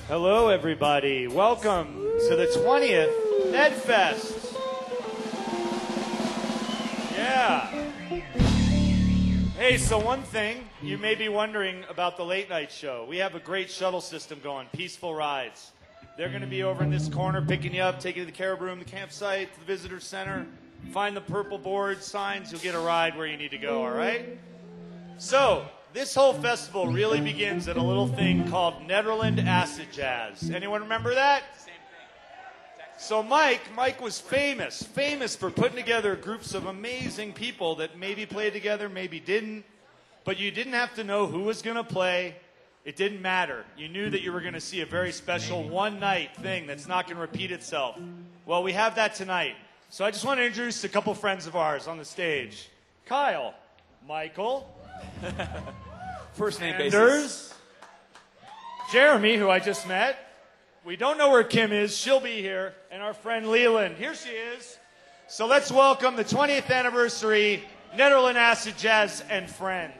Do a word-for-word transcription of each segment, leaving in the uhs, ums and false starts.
Hello, everybody. Welcome to the twentieth NedFest. Yeah. Hey, so one thing, you may be wondering about the late night show. We have a great shuttle system going, Peaceful Rides. They're going to be over in this corner picking you up, taking you to the Carib Room, the campsite, to the visitor center. Find the purple board signs, you'll get a ride where you need to go, all right? So, this whole festival really begins at a little thing called Nederland Acid Jazz. Anyone remember that? Same thing. So Mike, Mike was famous, famous for putting together groups of amazing people that maybe played together, maybe didn't. But you didn't have to know who was going to play. It didn't matter. You knew that you were going to see a very special one-night thing that's not going to repeat itself. Well, we have that tonight. So I just want to introduce a couple friends of ours on the stage. Kyle, Michael, First name Anders, basis. Jeremy, who I just met. We don't know where Kim is. She'll be here. And our friend Leland. Here she is. So let's welcome the twentieth anniversary Nederland Acid Jazz and Friends.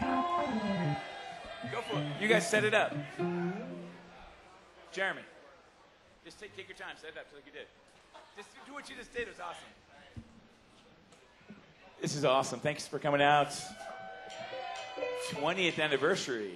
Go for it. You guys set it up. Jeremy, just take, take your time. Set it up just like you did. Just do what you just did. It was awesome. This is awesome. Thanks for coming out. twentieth anniversary.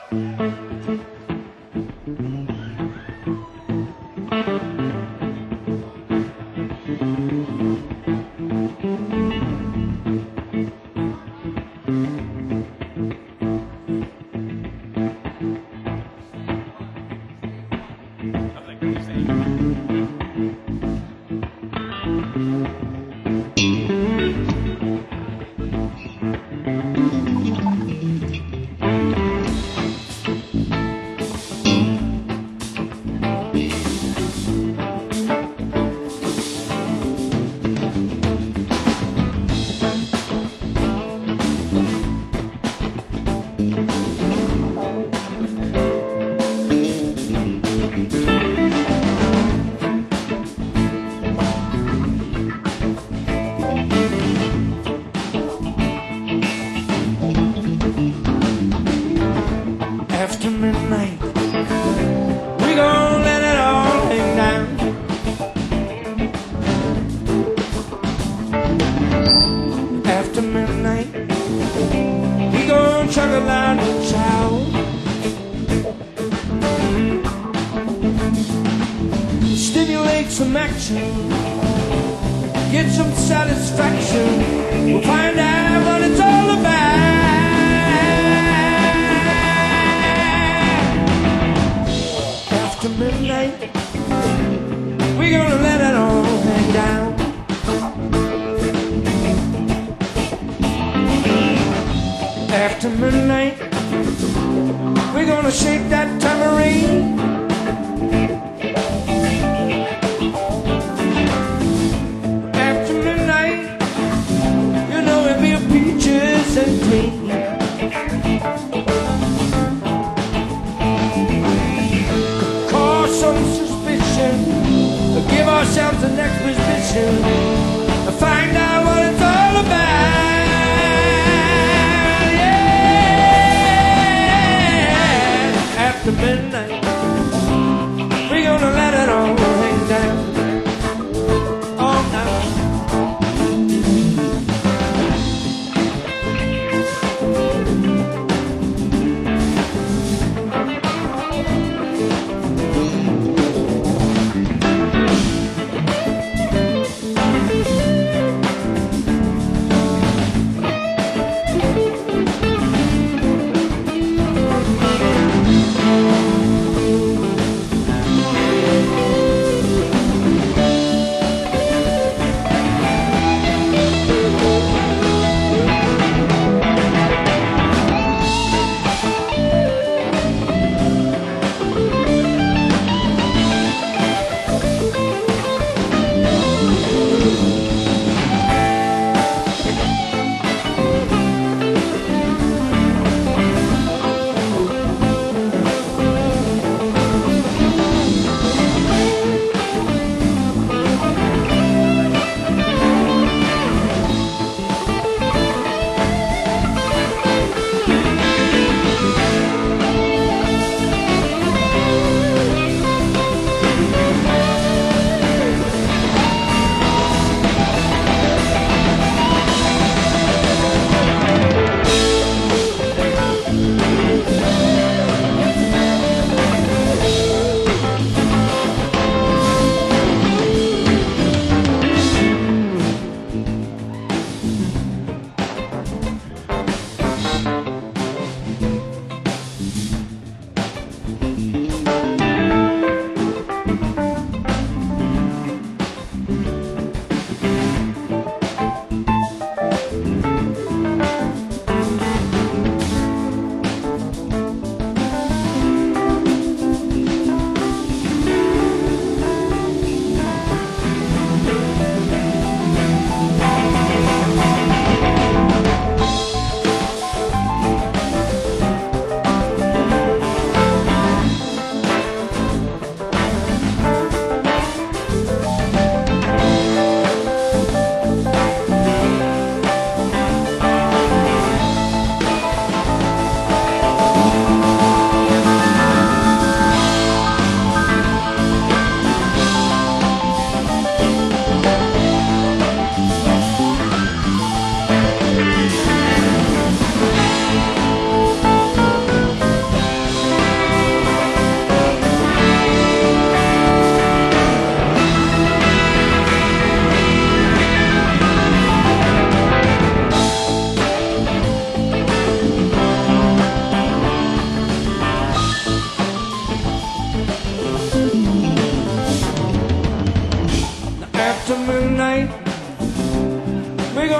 After midnight, we gon' let it all hang down. After midnight, we gon' chug a line of chow. Stimulate some action, get some satisfaction. We'll find out what it's all about. After midnight, we're gonna let it all hang down. After midnight, we're gonna shake that tambourine. After midnight, you know it'll be peaches and cream. Some suspicion, give ourselves an exposition, find out what it's all about. Yeah, after midnight, we're gonna let it all hang down. All night.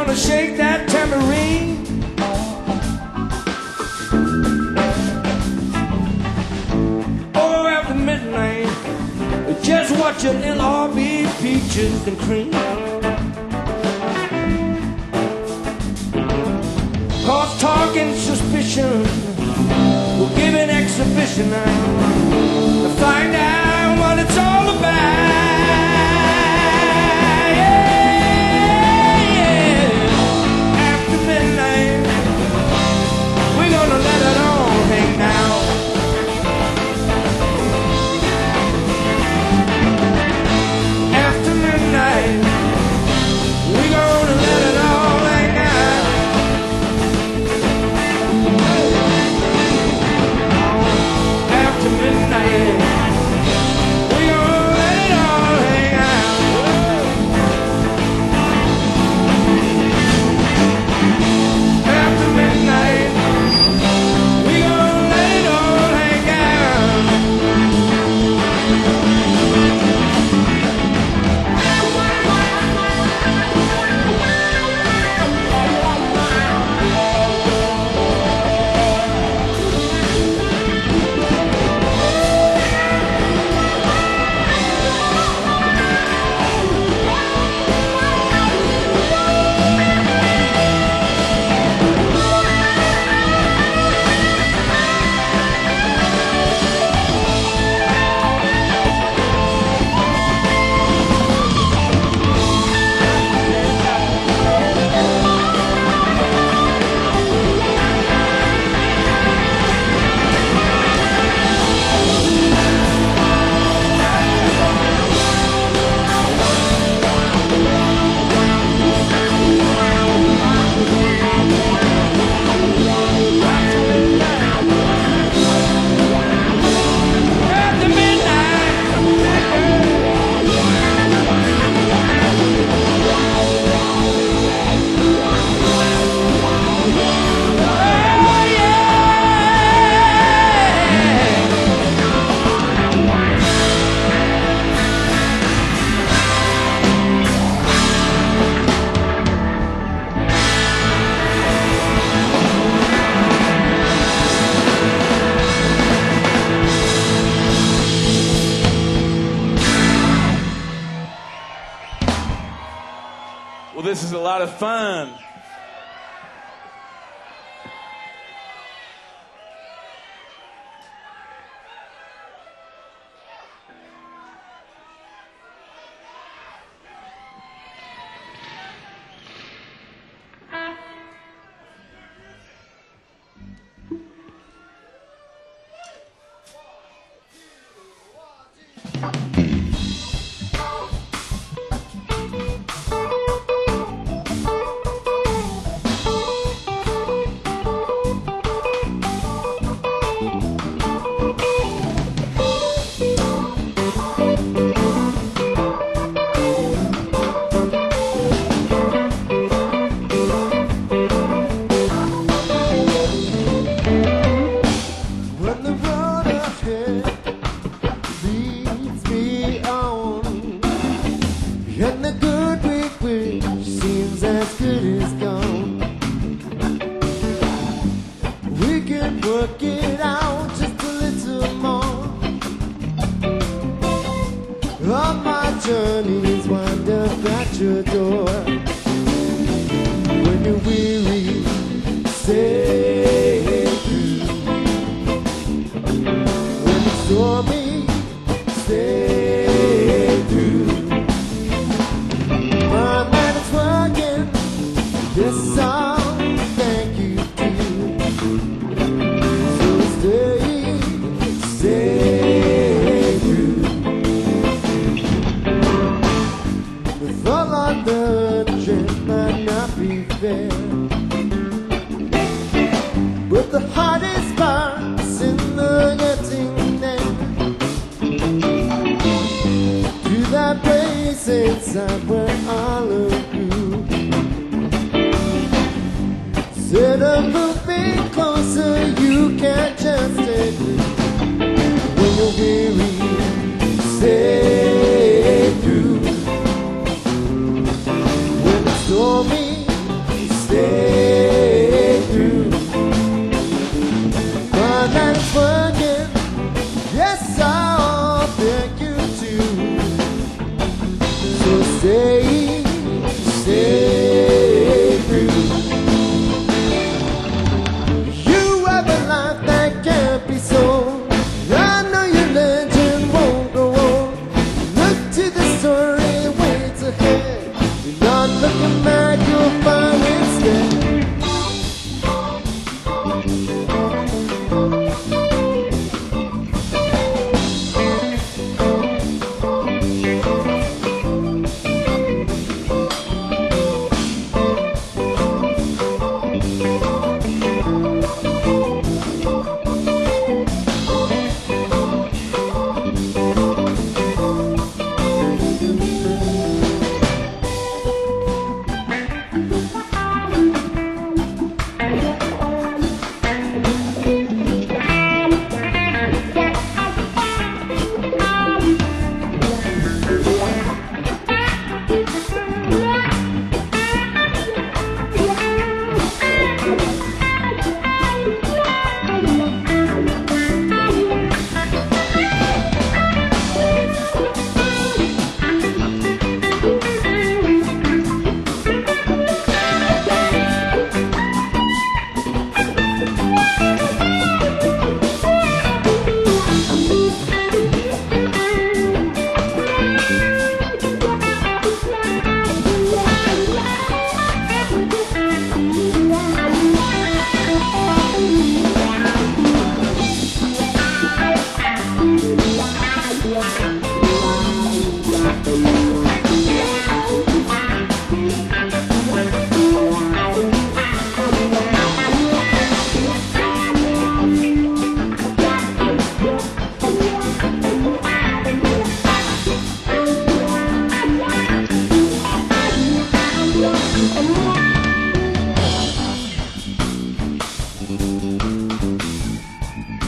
gonna shake that tambourine. Oh, after midnight, just watching L R B peaches and cream. Cause talk and suspicion will give an exhibition now to find out what it's all about. Well, this is a lot of fun.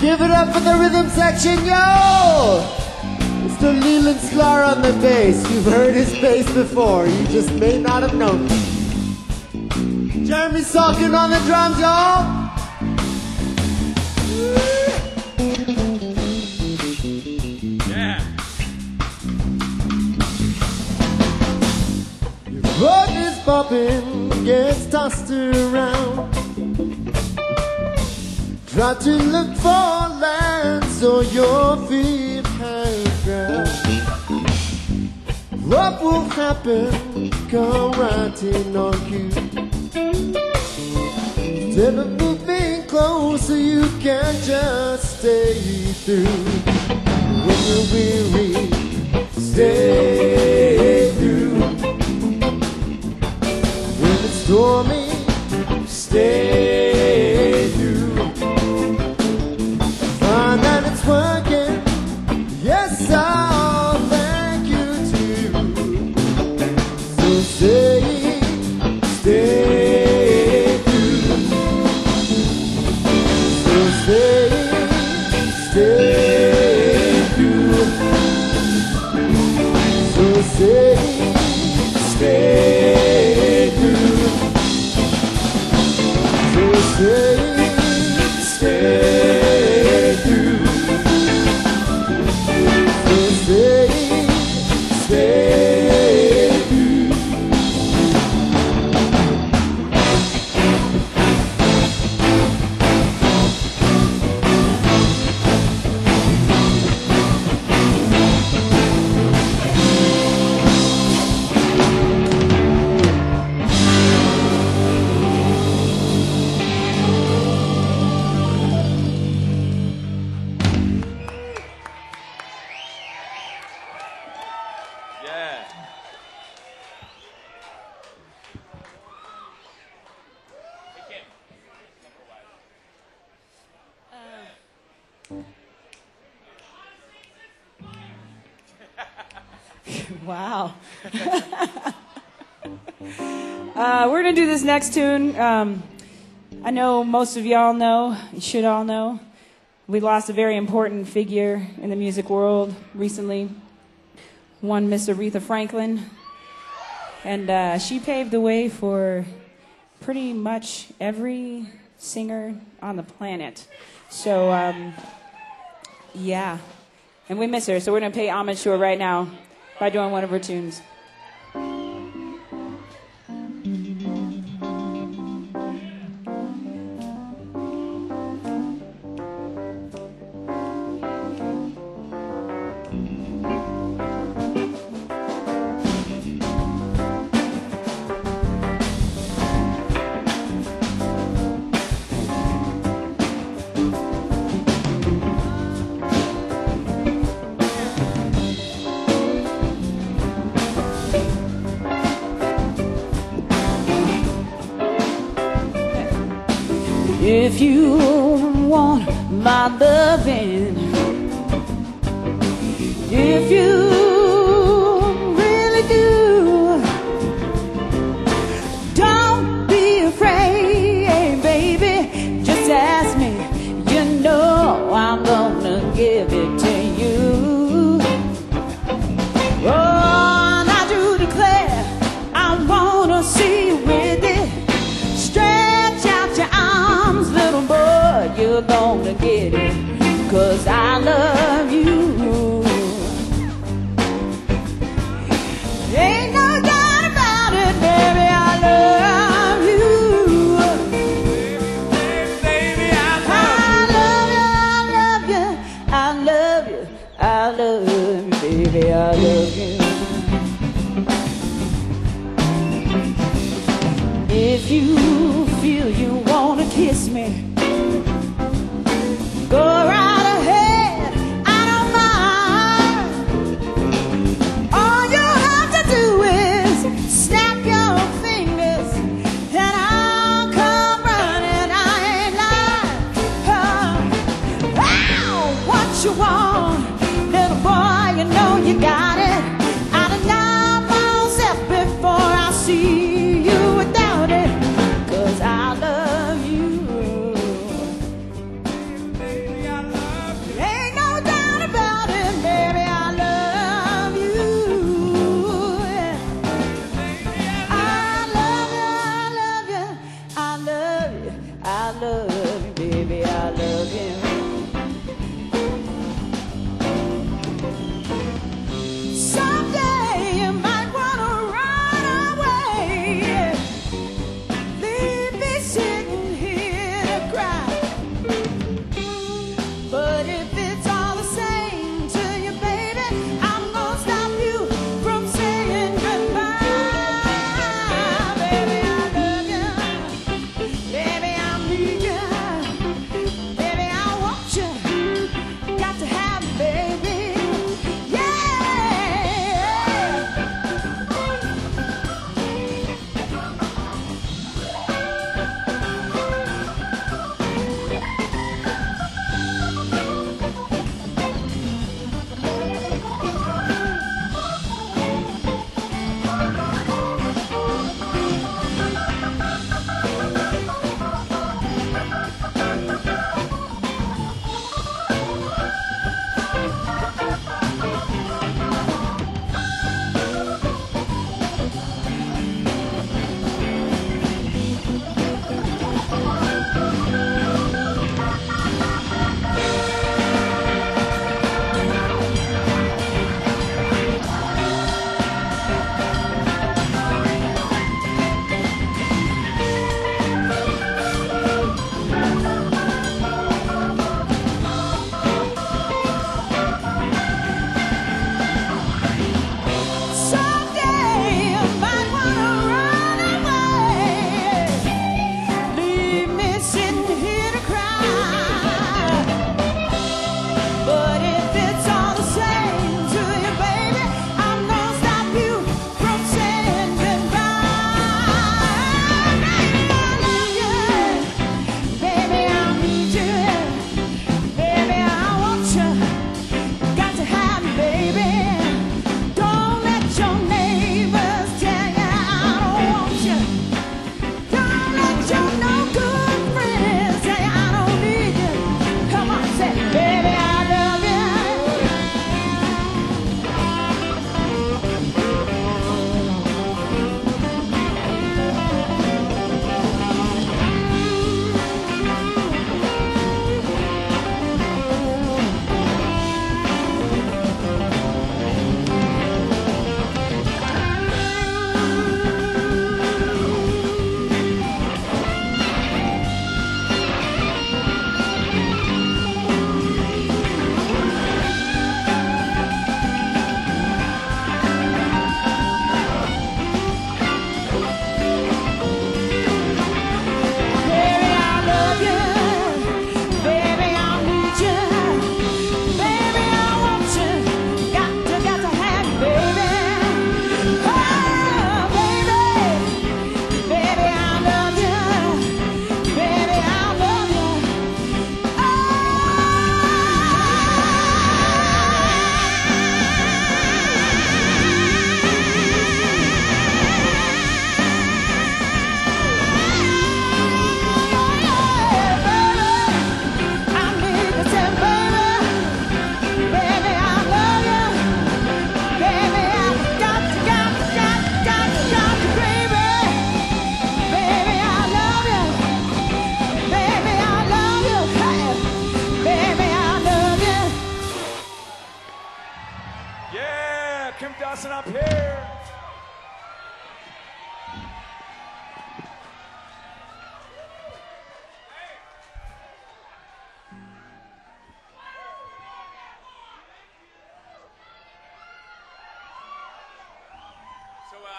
Give it up for the rhythm section, yo! Mister Leland Sklar on the bass. You've heard his bass before, you just may not have known. Jeremy Salkin on the drums, y'all! Yeah. Your boat is bobbing, gets tossed around. Try to look for land so your feet hang ground. What will happen? Come right in on you. Instead of moving closer, you can just stay through. When you're weary, stay through. When it's stormy, stay through. Find that it's working. Yes, I'll thank you too. So stay, stay through. So stay, stay through. So stay, stay through. So stay, stay through. So stay, stay through. Yeah. Hey, Kim. Wow. uh, we're going to do this next tune. Um, I know most of y'all know, you should all know, we lost a very important figure in the music world recently. One Miss Aretha Franklin. And uh, she paved the way for pretty much every singer on the planet. So, um, yeah. And we miss her, so we're going to pay homage to her right now by doing one of her tunes. If you want my loving, if you really do, don't be afraid, baby, just ask me. You know I'm gonna give it to you. Oh, and I do declare I wanna see you with it. Stretch out your arms, little boy, you're gonna get it, 'cause I love you. Ain't no doubt about it, baby, I love you. Baby, I love you, I love you, I love you, I love you, baby, I love you. If you feel you wanna kiss me, go right ahead, I don't mind. All you have to do is snap your fingers and I'll come running, I ain't lying. Oh, ow, what you want, little boy, you know you got it. I'd deny myself before I see you without it, 'cause I love you. Baby, I love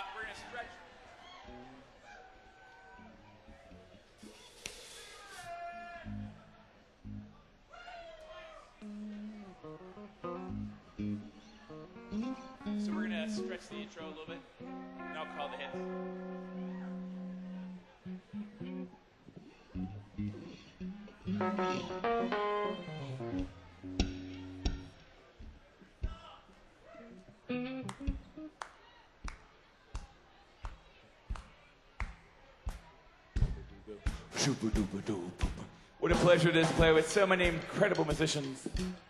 we're gonna stretch. So we're gonna stretch the intro a little bit, and I'll call the hits. What a pleasure it is to play with so many incredible musicians.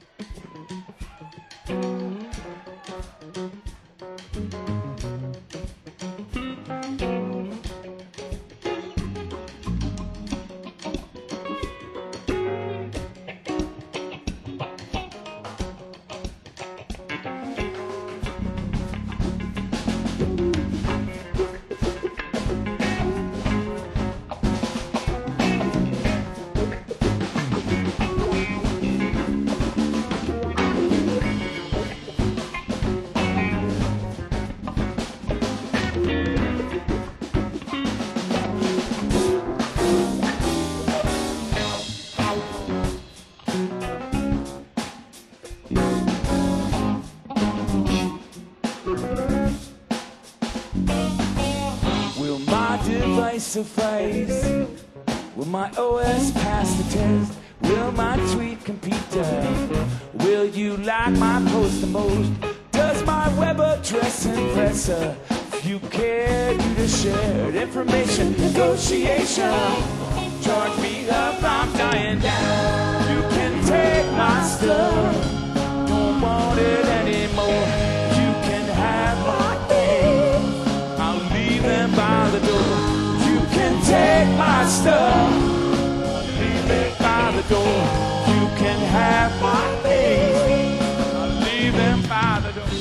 Will my device suffice? Will my O S pass the test? Will my tweet compete? Will you like my post the most? Does my web address impress her? If you care, you to share information. Negotiation. Charge me up, I'm dying down. You can take my stuff. Don't want it anymore. You can have my things. I'll leave them by the door. You can take my stuff. Leave it by the door. You can have my things. I'll leave them by the door.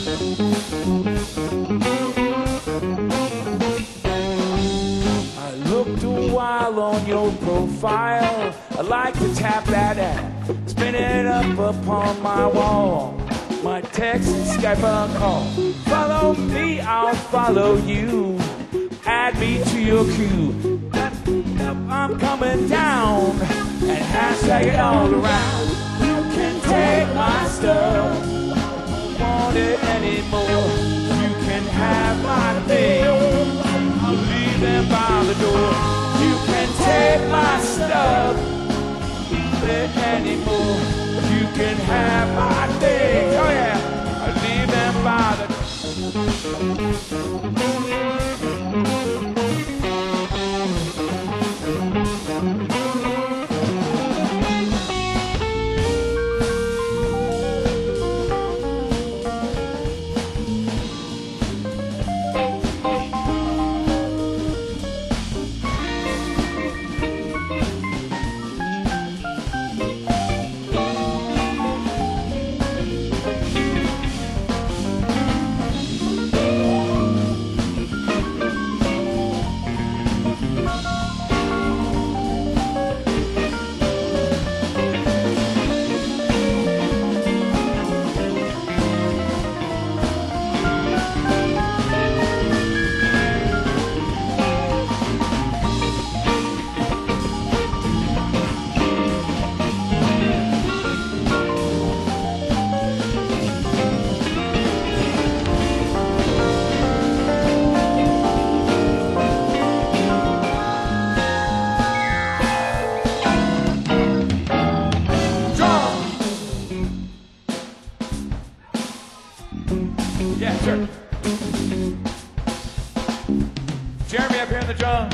I looked a while on your profile. I like to tap that app, spin it up upon my wall. My text, Skype, a call. Follow me, I'll follow you. Add me to your queue. I'm coming down and hashtag it all around. You can take my stuff. Don't want it anymore. You can have my things. I'll leave them by the door. You can take my stuff. Don't want it anymore. You can have my things. Oh yeah, I'll leave them by the door. Yeah, sure. Jeremy up here on the drum.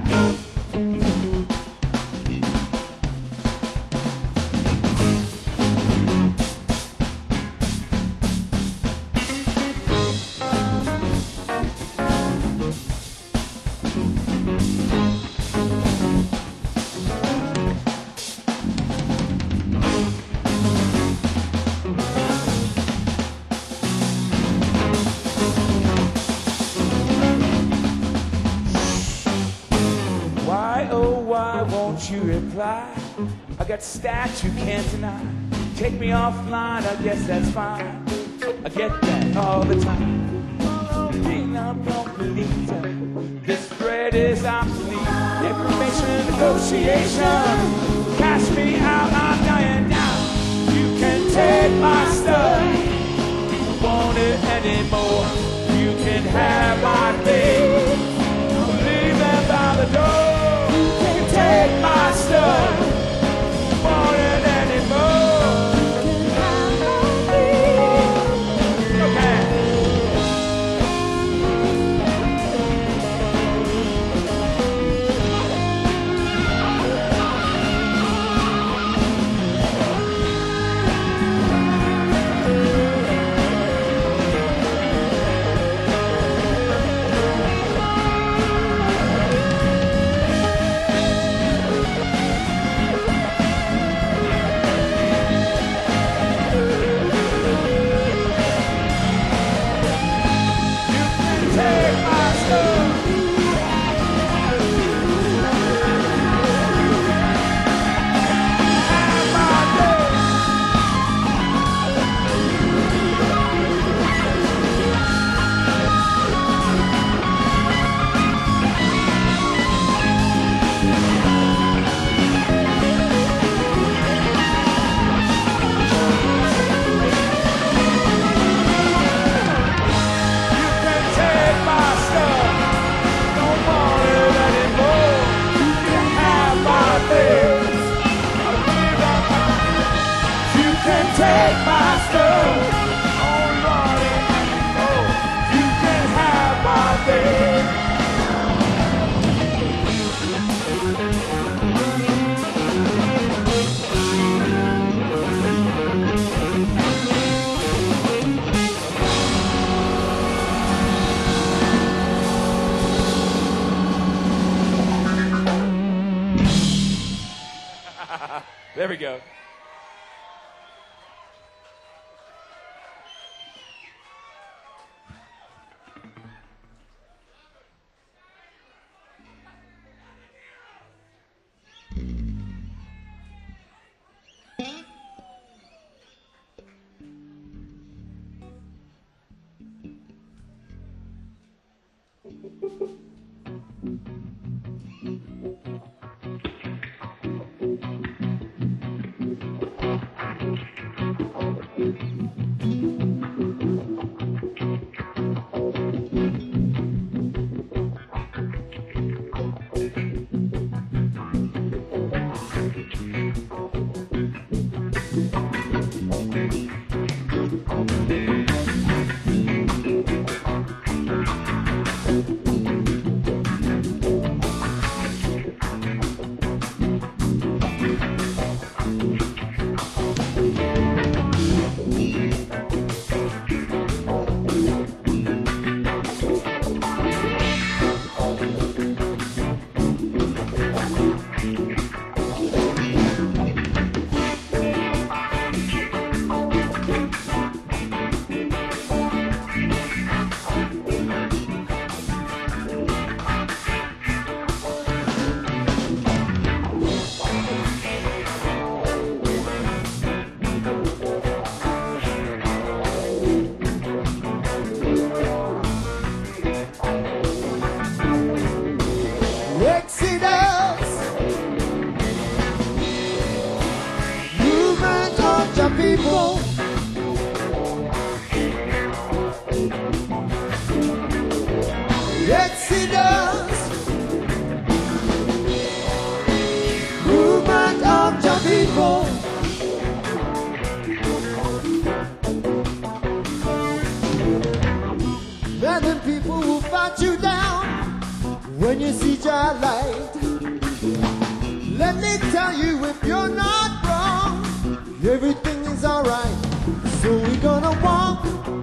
You reply, I got stats you can't deny. Take me offline, I guess that's fine. I get that all the time. Follow me. love don't believe it. This thread is obsolete. Information negotiation. Cash me out, I'm dying down. You can take my stuff. Don't want it anymore. You can have my things. Leave them by the door. You can take my stuff. Don't want it anymore. You can have my things. Okay. Take my stuff, don't want it anymore. You can have my things. There we go. People, Exodus, movement of your people. Men and people will fight you down when you see your light. Let me tell you, if you're not wrong, everything is alright. So we're gonna walk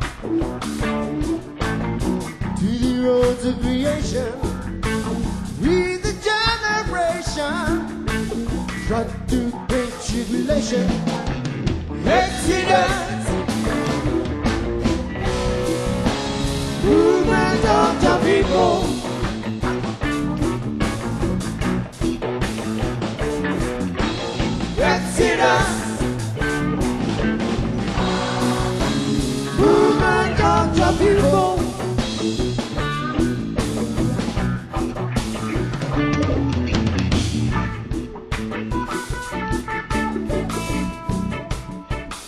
to the roads of creation. We the generation try to break tribulation. Exodus, movement of the people. Exodus, movement of the people.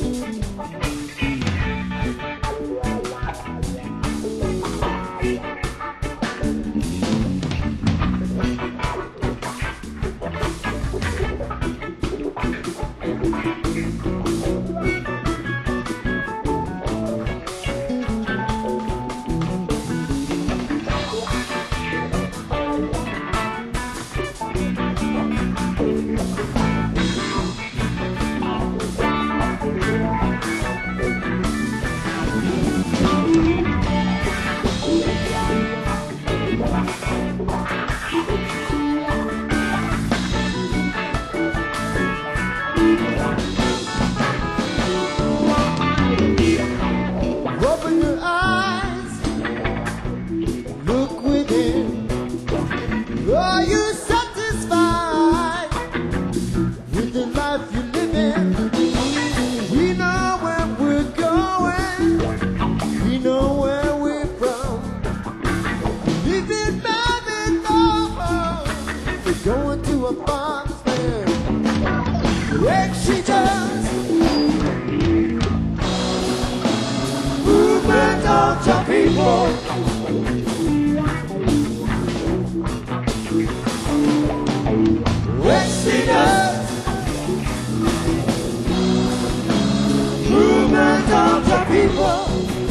Open your eyes, look within. Are you satisfied with the life you live in? We know where we're going, we know where we're from. We've been married long, we're going to a promised land. Exodus, movement of the people. Exodus, movement of the people.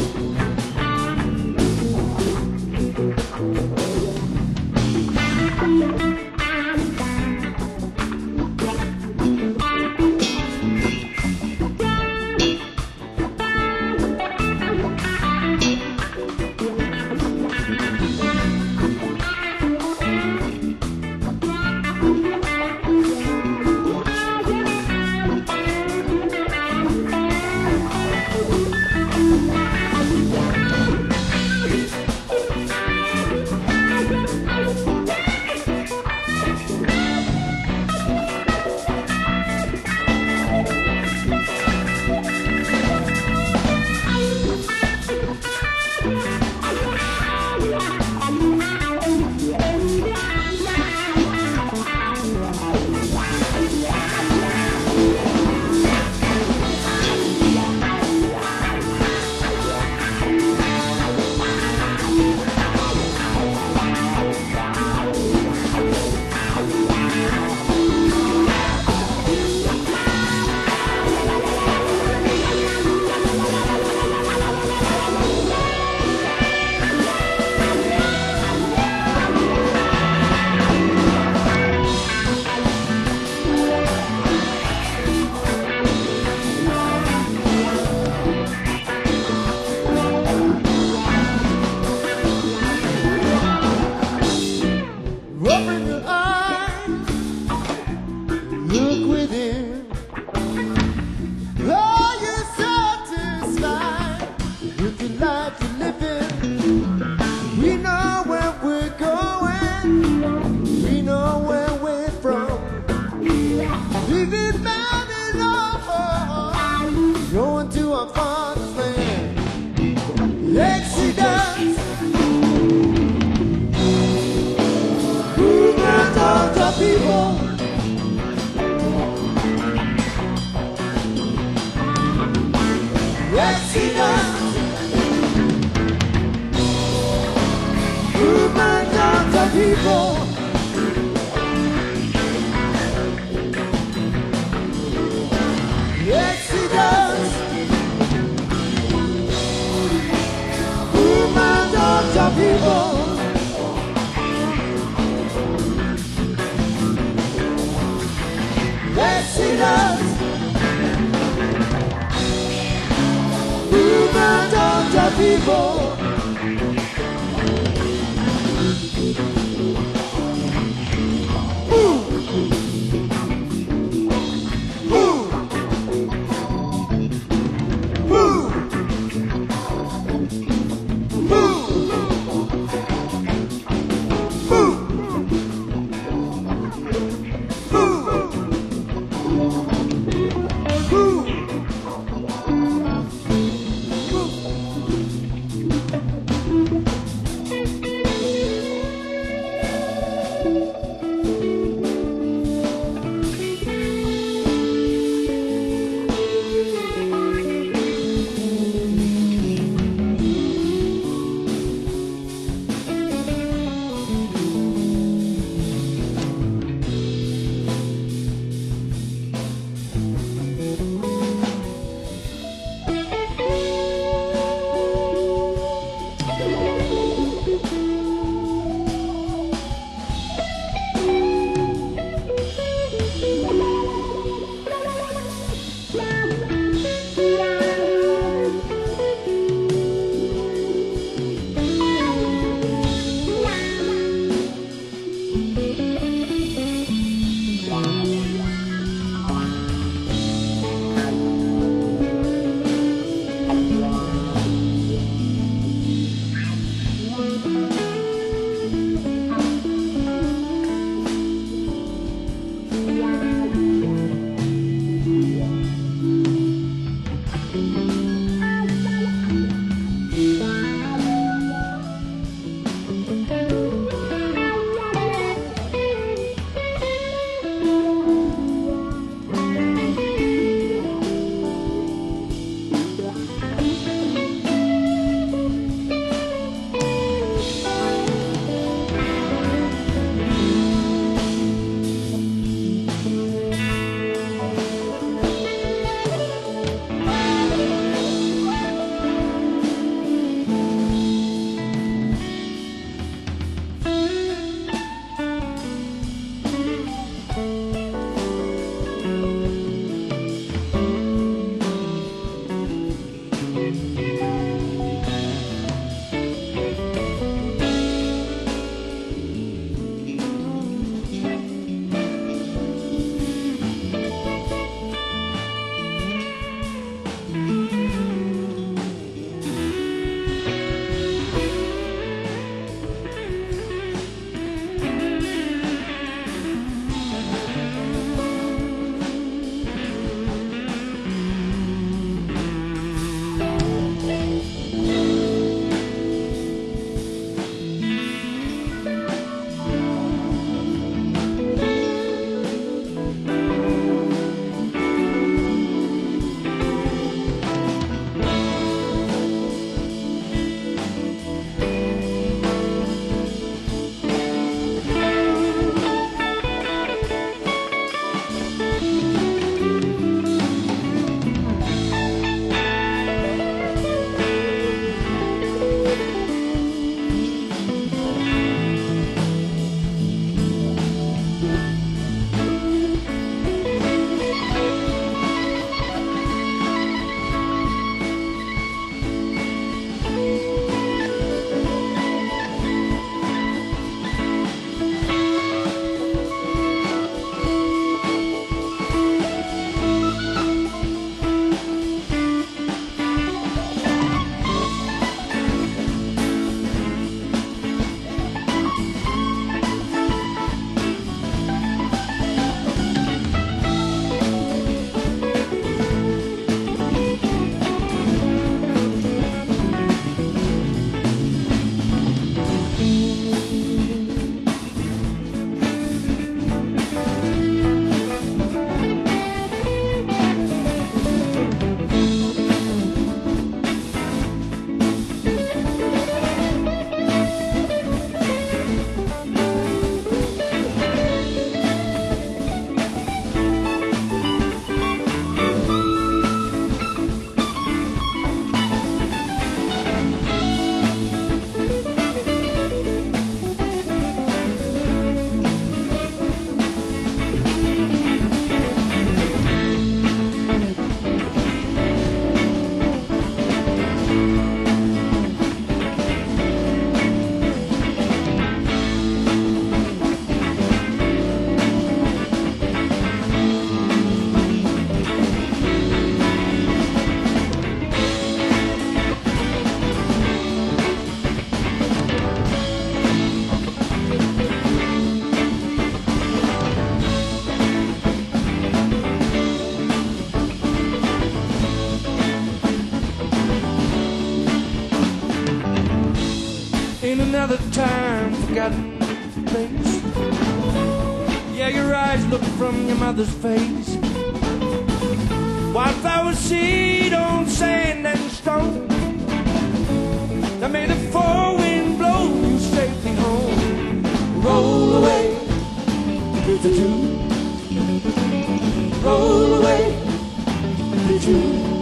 Open your eyes, look within. Are you satisfied with the life you live in? We know where we're going, we know where we're from. We've been married long, going to our father's land. Exodus, movement of the people. Exodus, movement of the people. Exodus, movement of the people. Exodus, movement of the people. Move, move, move, move, move, move. another time forgotten place. Yeah, your eyes look from your mother's face. Wildflower seed on sand and stone. Now may the four wind blow you safely home. Roll away, do do. Roll away, do do.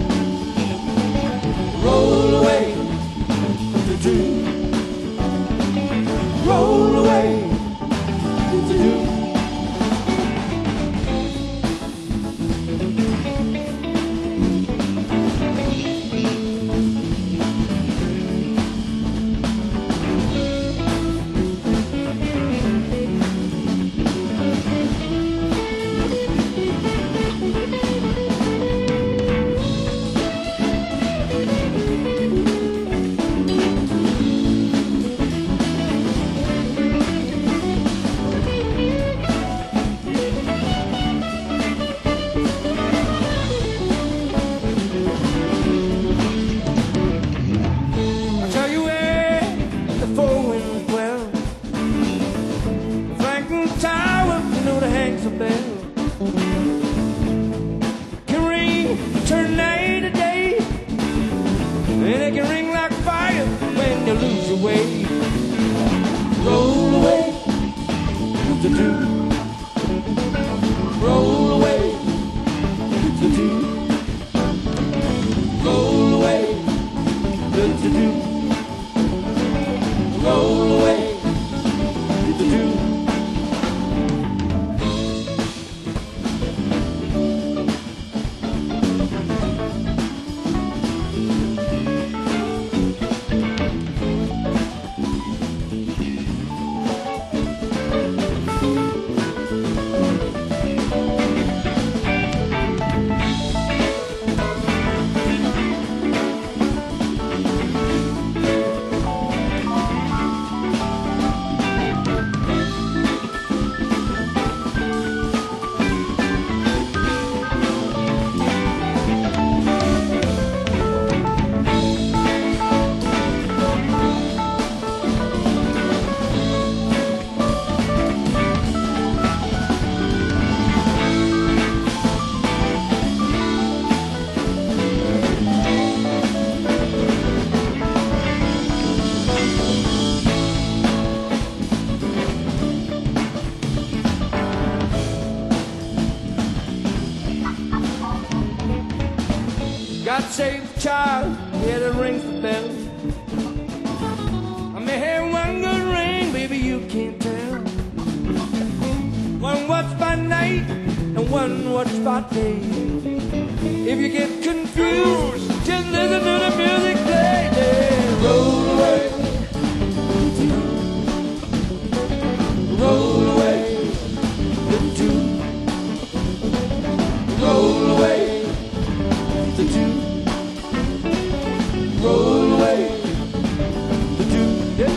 Roll away, do do. Roll away, do do. make it ring like fire when you lose your way. Roll away, do do. Roll away, do do. Roll away, do do. Roll away, do do. God save the child, yeah, that rings the bell. I may have one good ring, baby, you can't tell. One watch by night and one watch by day. If you get confused, just listen to the music play. Yeah. Roll away, roll away, the two. Roll away, the two. Roll away, the two. Yeah.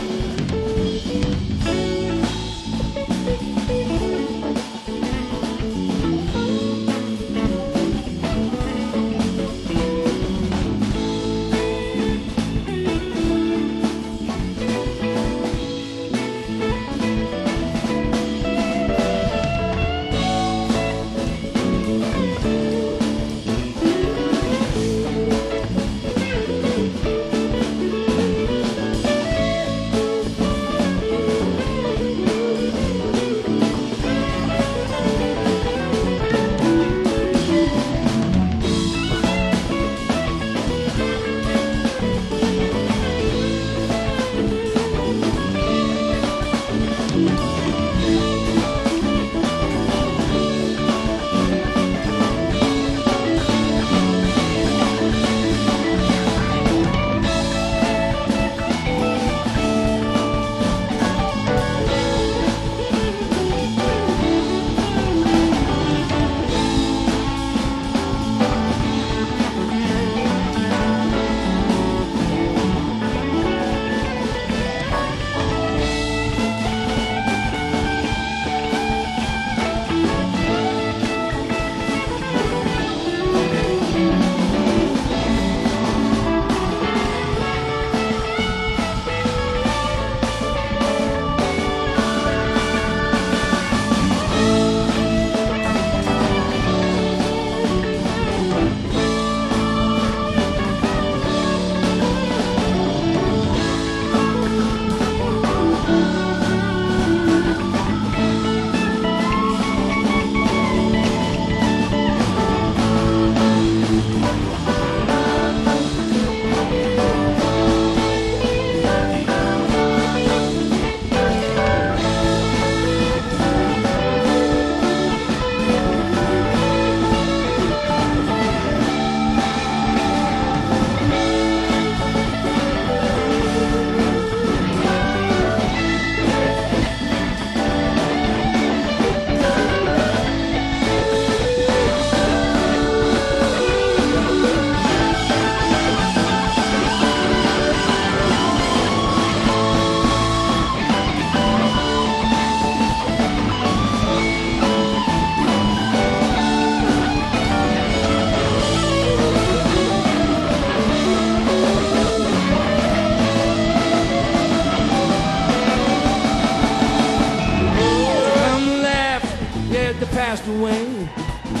passed away.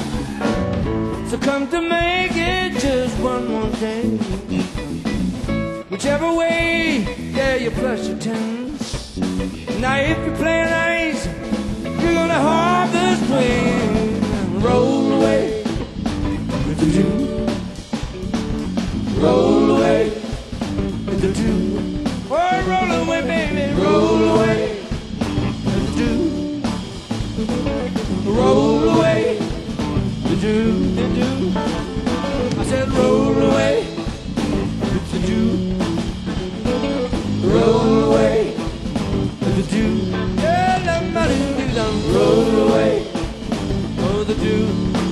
So come to make it just one more day. Now if you're playing ice, you're gonna have this wind. Roll away with the dew. Roll away with the dew. Oh, roll away, baby, roll away with the dew. Roll away the dew, the dew. I said roll away with the dew. Roll away with the dew. Yeah, somebody do them. Roll away, oh the dew.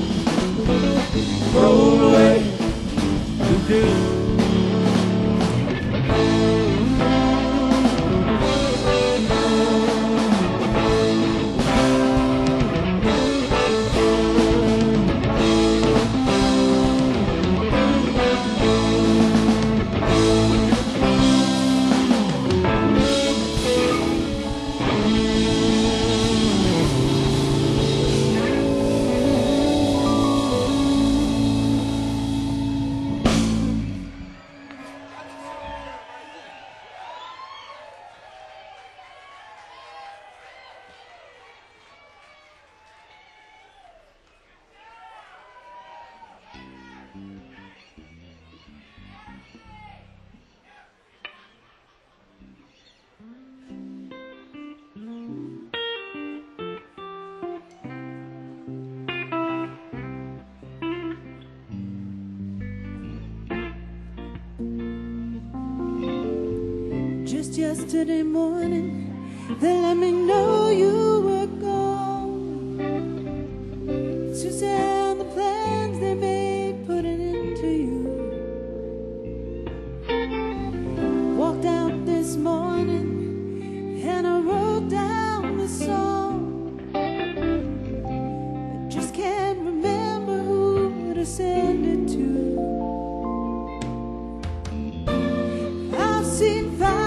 Roll away the dew. Just yesterday morning, they let me know you were gone. Suzanne, the plans they made, put it into you. Walked out this morning, and I wrote down the song. I just can't remember who to send it to. I've seen fire,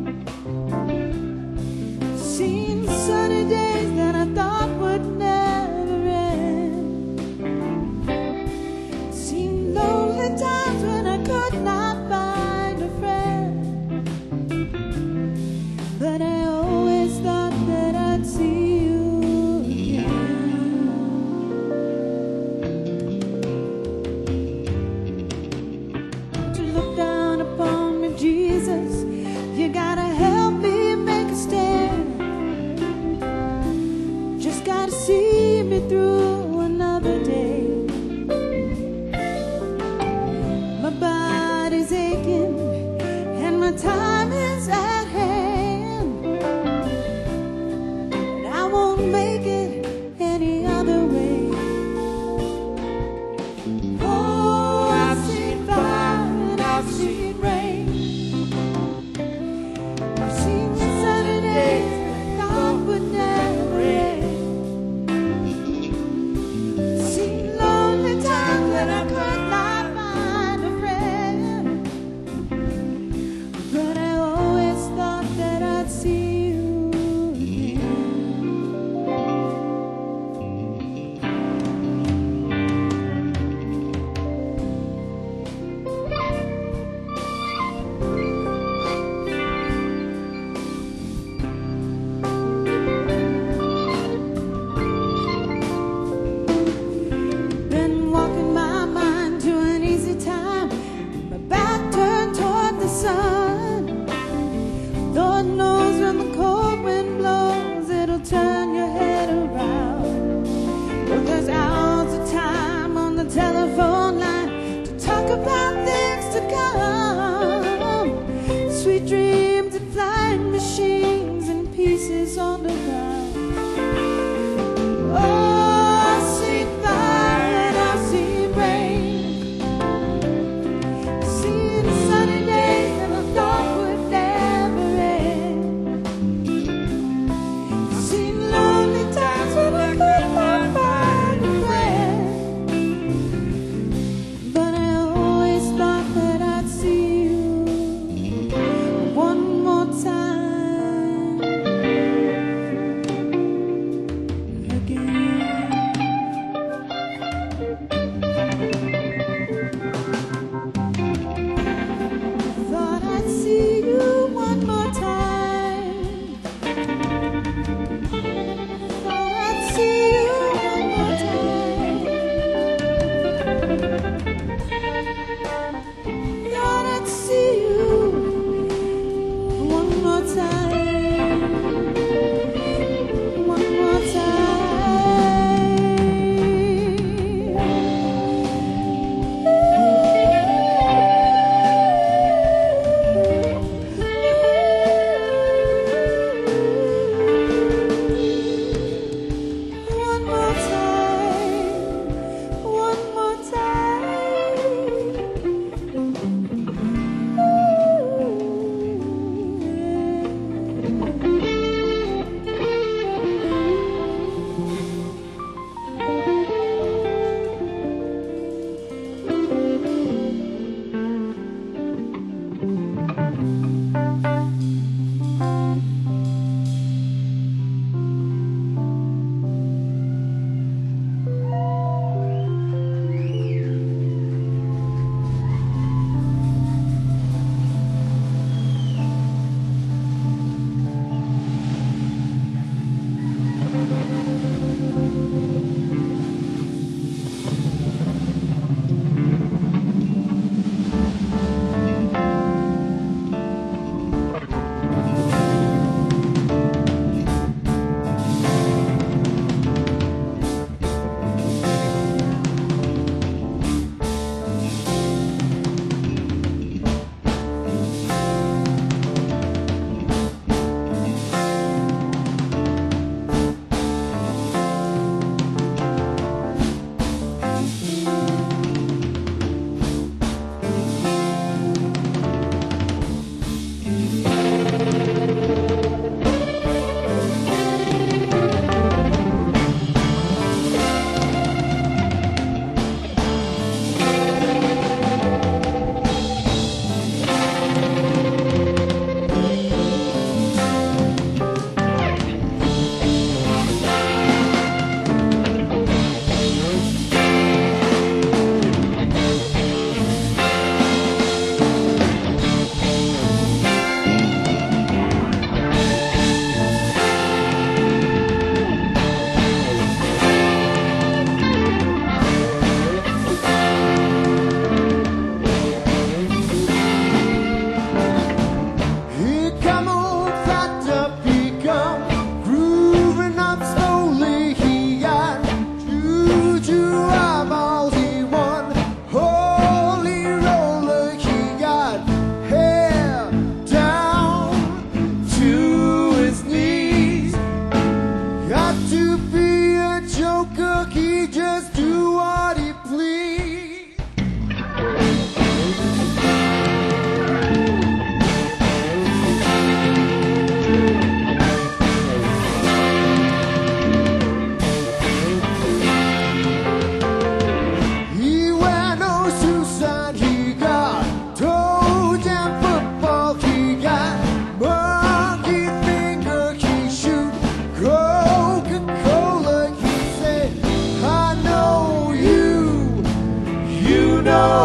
sunny days that I thought would never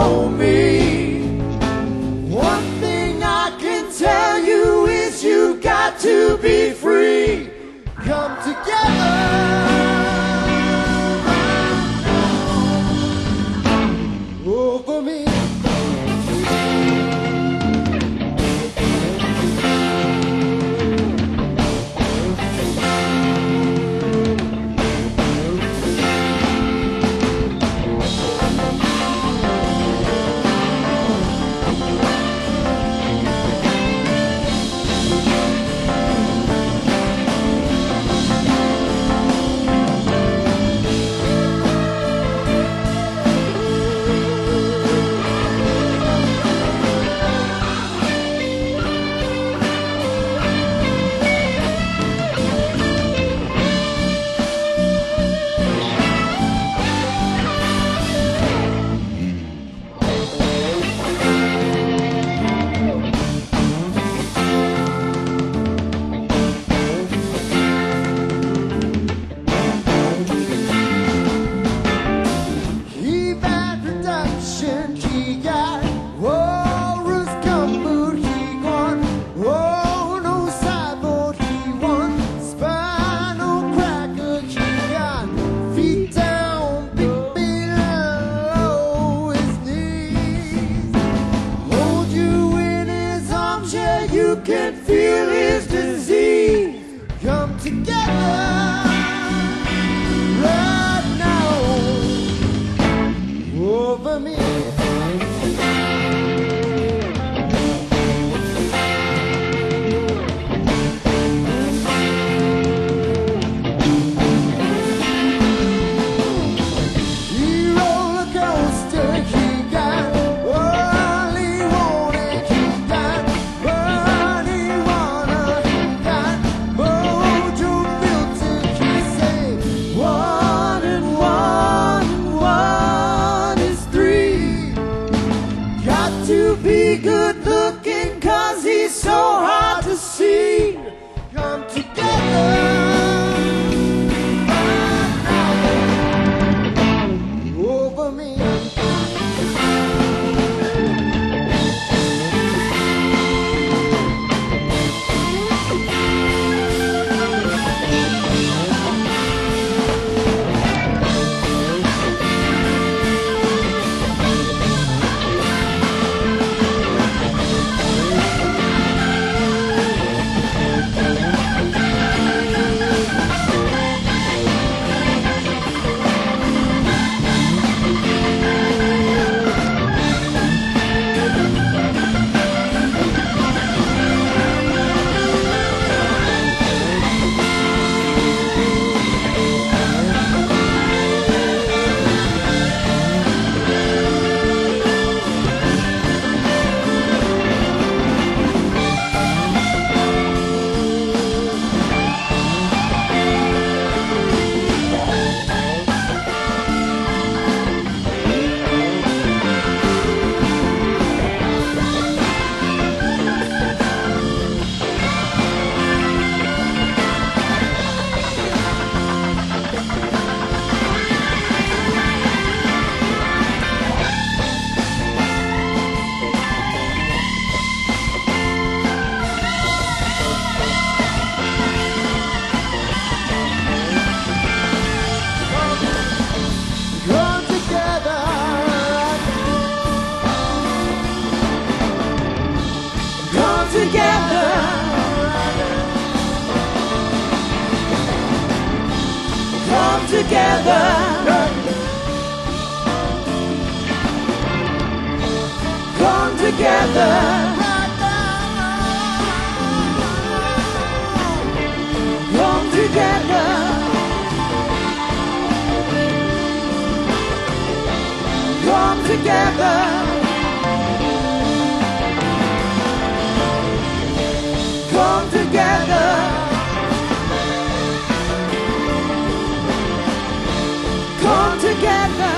know me. One thing I can tell you is you got to be free. Come together over me. He bad production, he got Walrus Gumboot, he won. Oh, no sideboard, he won. Spinal Cracker, he got feet down, big below his knees. Hold you in his armchair, you can feel his disease. Come together right now over me. He roller coaster, he got all he wanted, he got what he wanted, he got Mojo Milton, he say one and one and one is three. Got to be good looking cause he's so hard to see. Come together right now over me. Come together, come together, come together, come together, come together. Come together, come together, come together.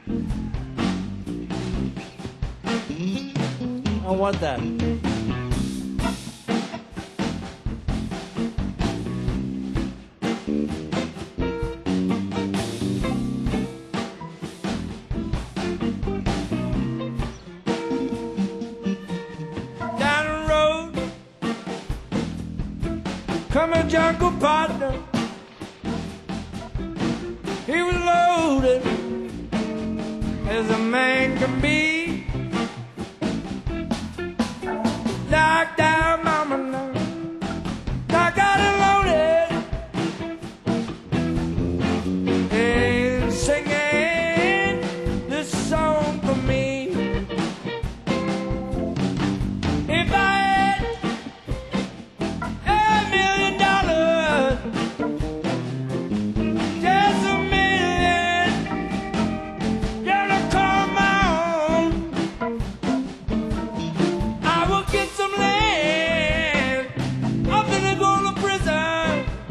I want that. Down the road, come a jungle partner. He was loaded as a man can be. Knocked down, mama, now. Knocked out and loaded. And singing this song for me. If I had a million dollars, just a million, gonna call my own. I will get some land up in the golden prison,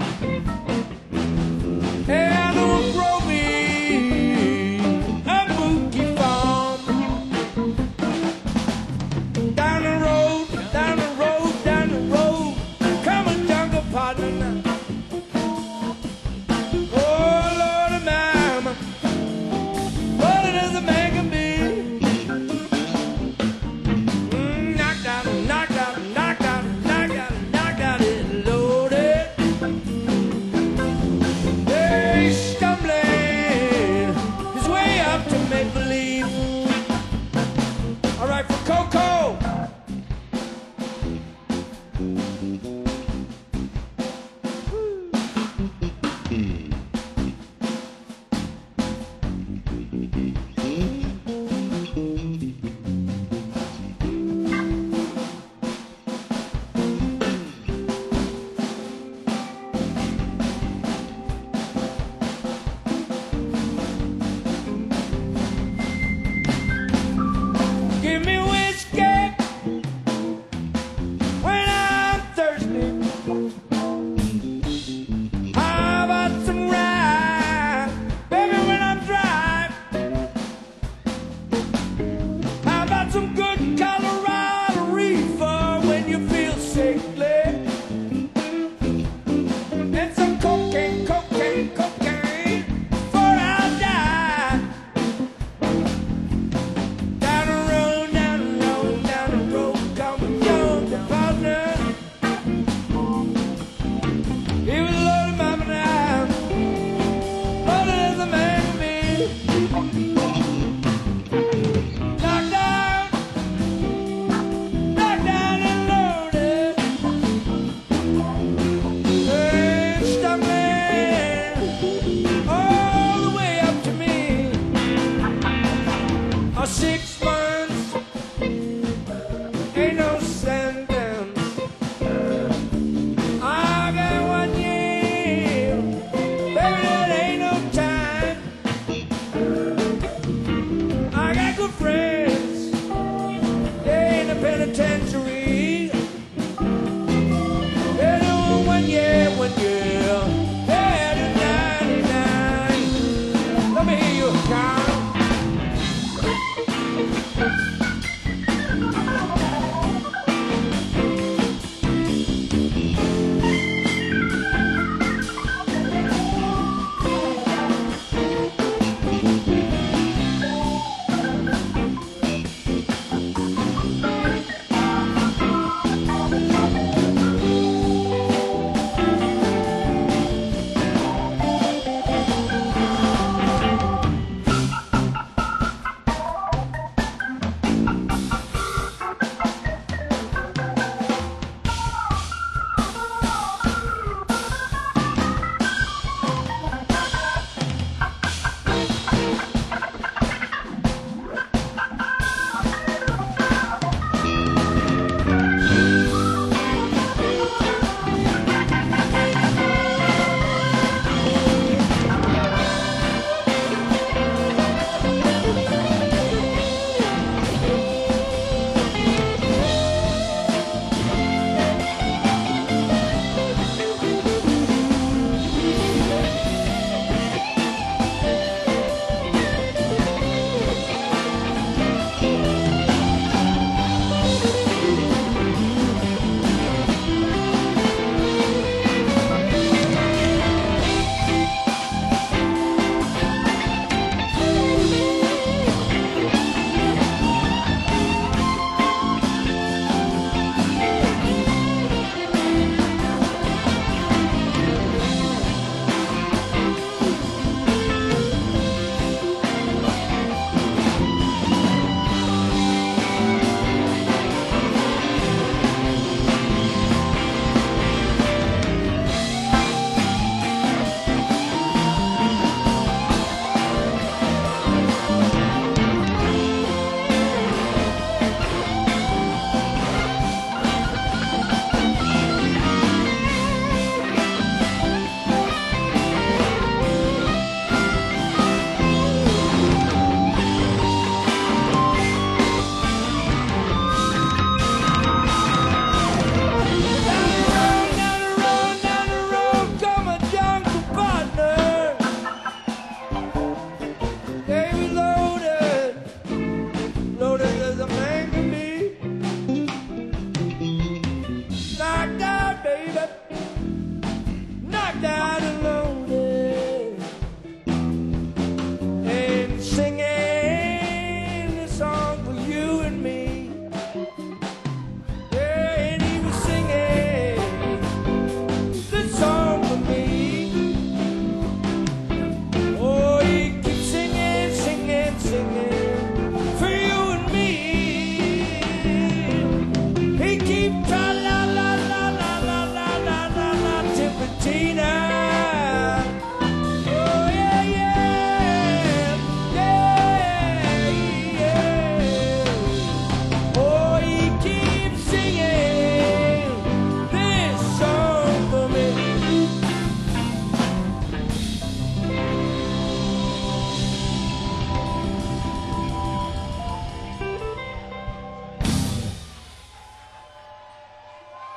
and I will grow me a bookie farm. Down the road, down the road, down the road, come a jungle partner now. Oh Lord of mama, what it is a man can be. Mm, knocked out, knocked out, knocked out, knocked out, knocked out, it loaded. Hey, stumbling his way up to make believe. All right, for Coco. Give me whiskey when I'm thirsty. How about some rye, baby, when I'm dry? How about some good Colorado reefer when you feel sickly? And some cocaine, cocaine, cocaine, before I die. Down the road, down the road, down the road, come a jungle partner. He was loaded, mama, now. Loaded as a man can be. Knocked down, knocked down and loaded. And stumbling all the way up to me. A six months ain't no sentence. I got one year, baby, that ain't no time. I got good friends, they in the penitentiary. They're doing one year, one year, they're to ninety-nine. Let me hear you count.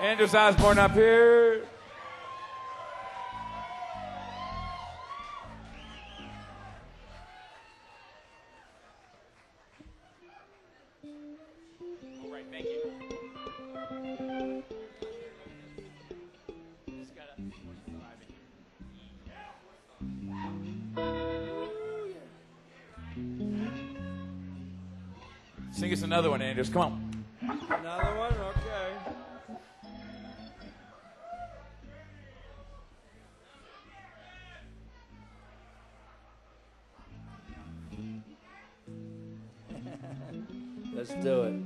Anders Osborne up here. All right, thank you. Just gotta forty-five in here. Sing us another one, Anders. Come on. Another one? Okay. Let's do it.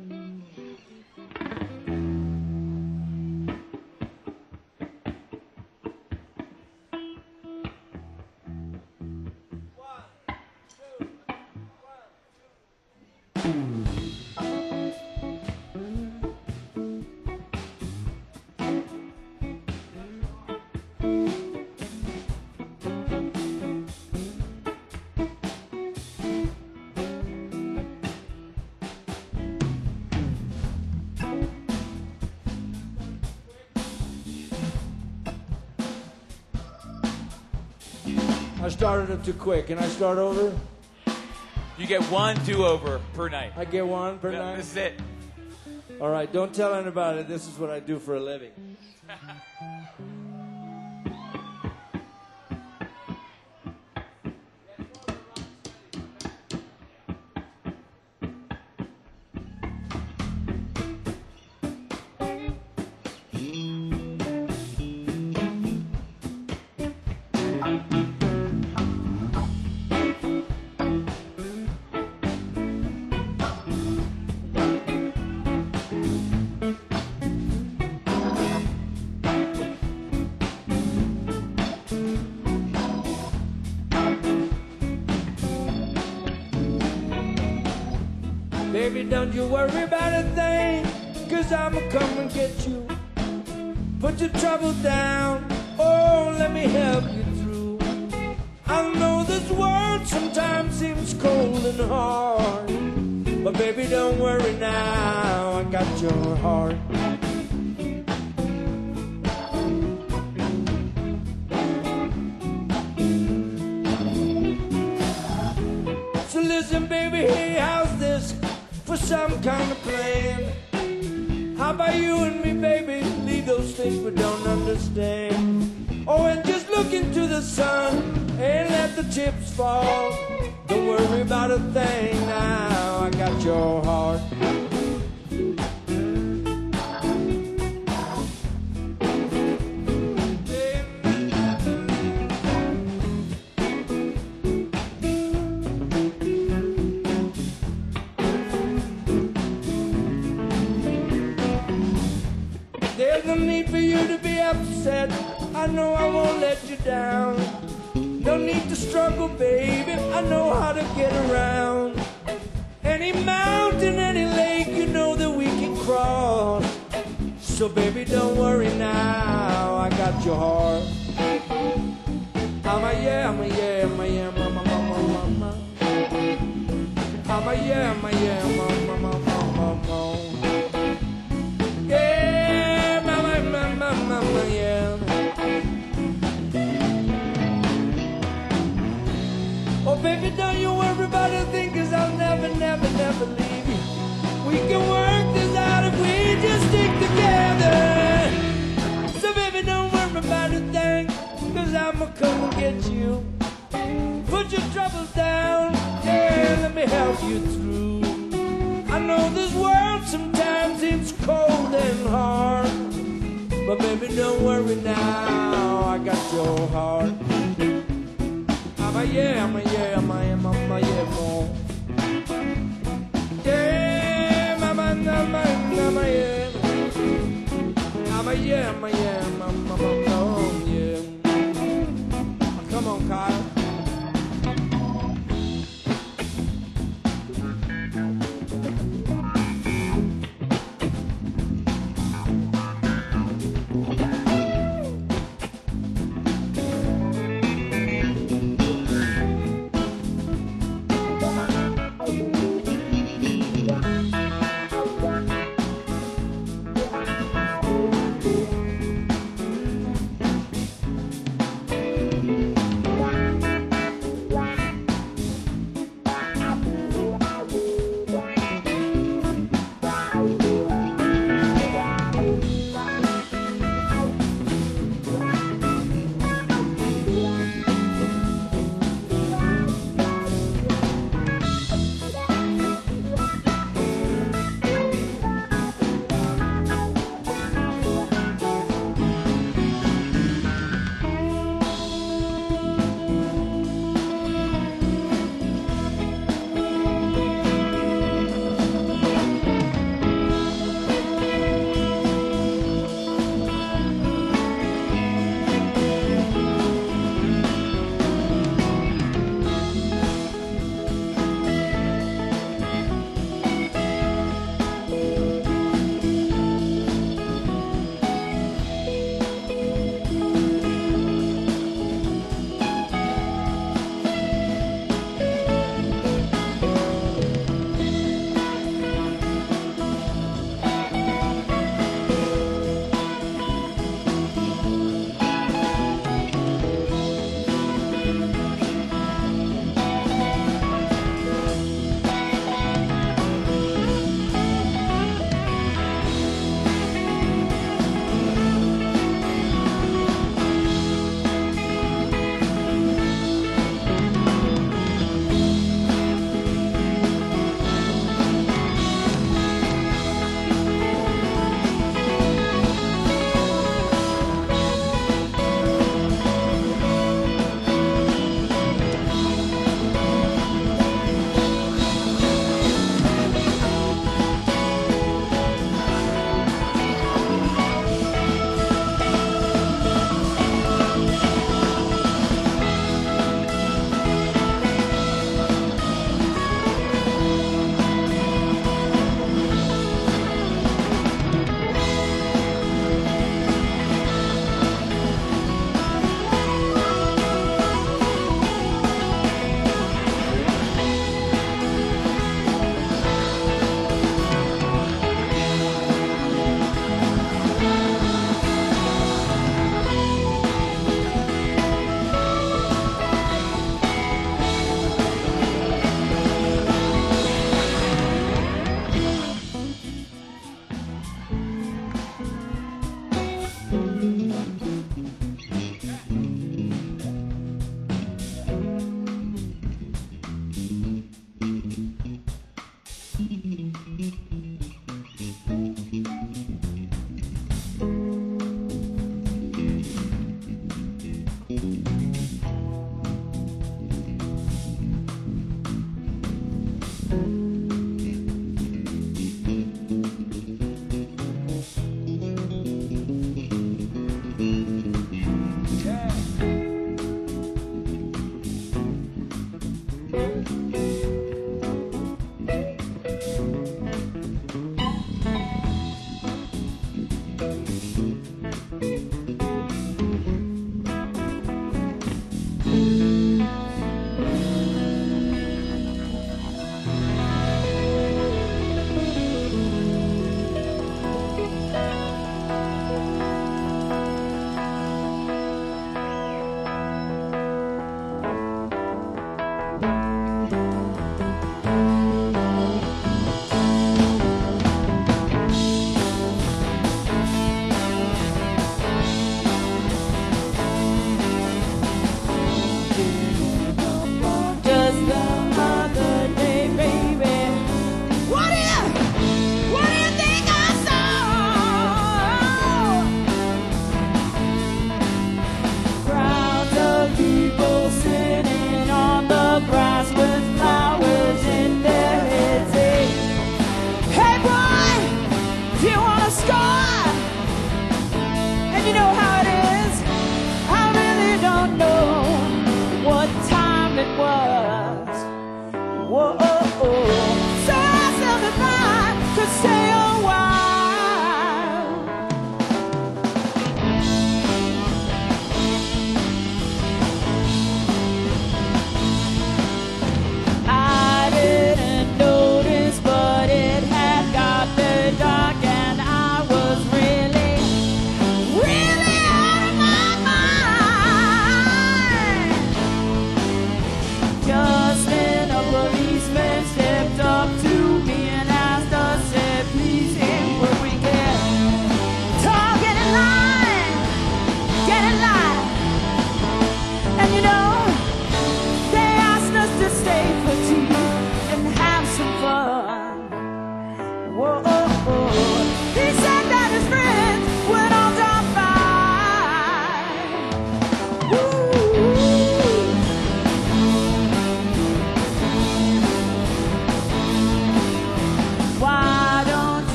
I started it too quick. Can I start over? You get one do-over per night. I get one per No, night? This is it. All right, don't tell anybody. This is what I do for a living. Baby, don't you worry about a thing, cause I'ma come and get you. Put your trouble down, oh, let me help you through. I know this world sometimes seems cold and hard, but baby, don't worry now, I got your heart. So listen, baby, hey, how's this? For some kind of plan. How about you and me, baby? Leave those things we don't understand. Oh, and just look into the sun and let the chips fall. Don't worry about a thing now, I got your heart. There's no need for you to be upset. I know I won't let you down. No need to struggle, baby. I know how to get around. Any mountain, any lake, you know that we can cross. So, baby, don't worry now. I got your heart. I'm a yeah, I'm a yeah, I'm a yeah, mama, mama, mama. I'm a yeah, I'm a yeah, mama, mama, mama. Yeah, mama, mama, mama, yeah. Oh, baby, don't you worry about a thing, cause I'll never, never, never leave you. We can work this out if we just stick together. So, baby, don't worry about a thing, cause I'ma come and get you. Put your troubles down, yeah, let me help you through. I know this world sometimes seems cold and hard, but baby, don't worry now, I got your heart. I'm a yeah, I'm a yeah, I'm a yeah, I'm a yeah, more. Yeah, mama, mama, mama, yeah. I'm a yeah, I'm a yeah, mama, mama, yeah. Come on, Kyle.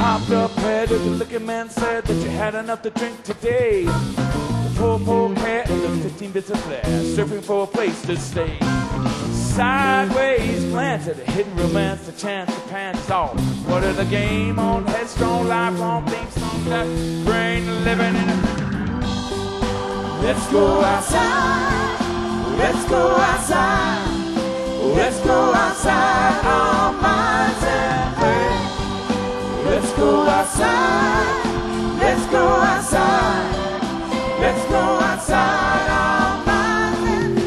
popped up head, the liquor man said that you had enough to drink today. The poor, poor cat and the fifteen bits of flash, surfing for a place to stay. Sideways glance at a hidden romance, the chance to pants off. What is the game on headstrong, lifelong theme song that brain living in it? Let's go outside, let's go outside, let's go outside, our minds and play. Let's go outside, let's go outside, let's go outside, our minds and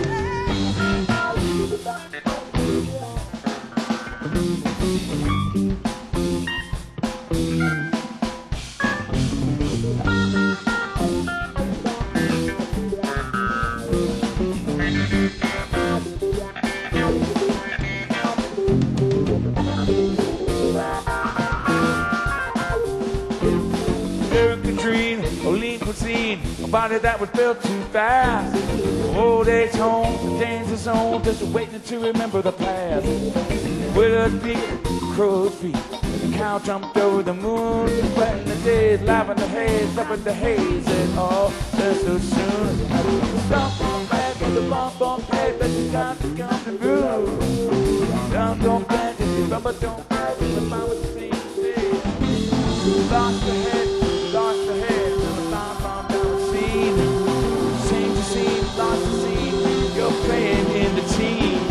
a body that was built too fast. Old age home, the danger zone, just waiting to remember the past. Willard Peak, crow's feet, the cow jumped over the moon. Wet in the days, live in the haze, up in the haze, and all just so soon. Stomp on back with the bump on head, but you got to come to groove. Dump, don't bend, if you rubber don't bend, the mom was the same thing. Lost the head, lost the head. You're playing in the team.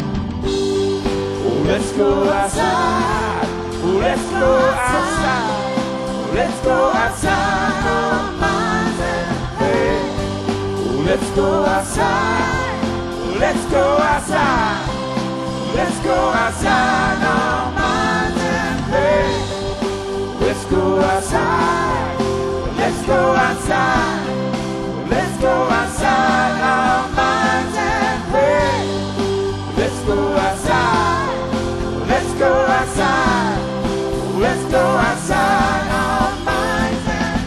Oh, let's go outside. Oh, let's go outside. Oh, let's go outside. Our minds and play. Oh, let's go outside. Oh, let's go outside. Let's go outside. Our minds and play. Let's go outside. Let's go outside. Let's go outside, our minds and play. Let's go outside, let's go outside, let's go outside, our minds and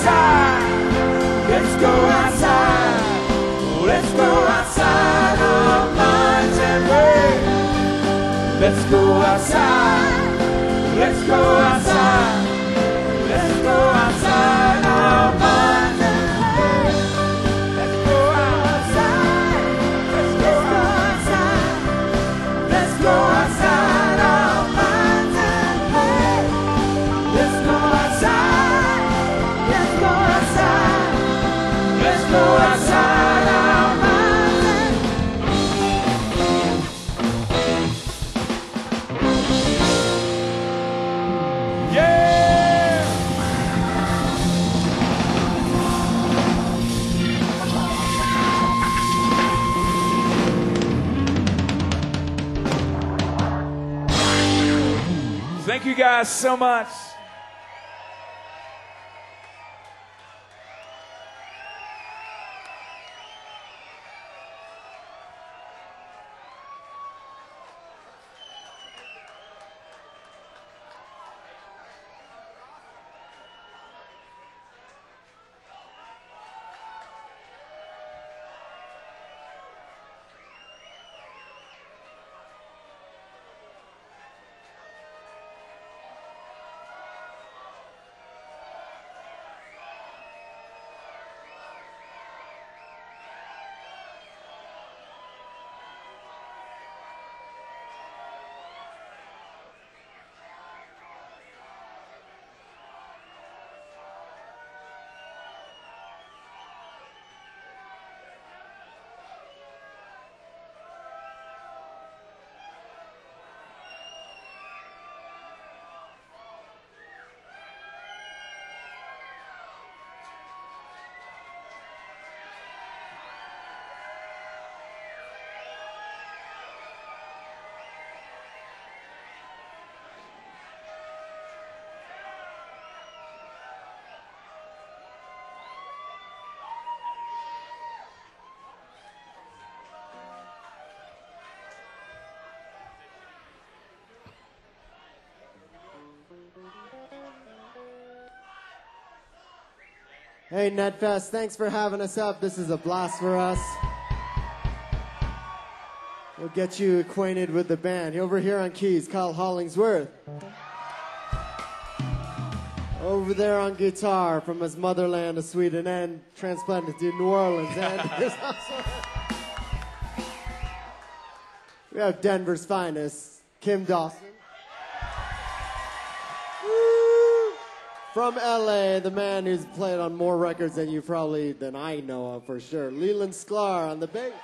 outside. Let's go outside. Let's go outside our minds and ways. Let's go outside. Let's go outside. Let's go outside our minds and ways. Let's go outside. Let's go outside. Let's go outside our minds and ways. Let's go outside. Let's go outside. Let's go outside our minds and yeah. Thank you guys so much. Hey, NetFest, thanks for having us up. This is a blast for us. We'll get you acquainted with the band. Over here on keys, Kyle Hollingsworth. Over there on guitar, from his motherland of Sweden and transplanted to New Orleans. And there's also... we have Denver's finest, Kim Dawson. From L A, the man who's played on more records than you probably, than I know of for sure. Leland Sklar on the bass.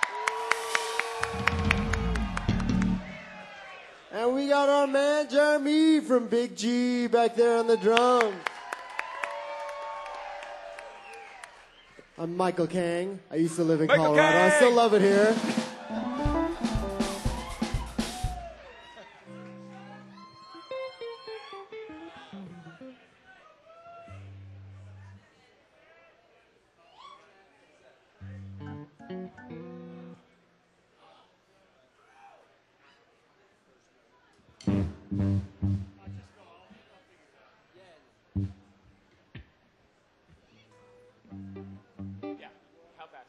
And we got our man Jeremy from Big G back there on the drums. I'm Michael Kang. I used to live in Michael Colorado. Kang! I still love it here. Yeah, how fast?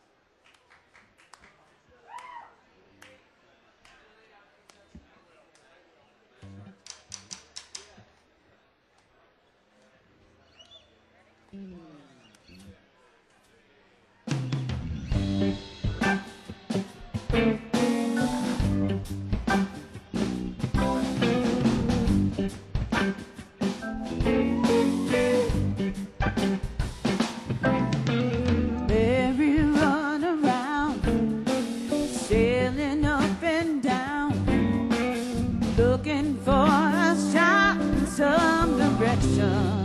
Merry run around, sailing up and down, looking for a shot in some direction.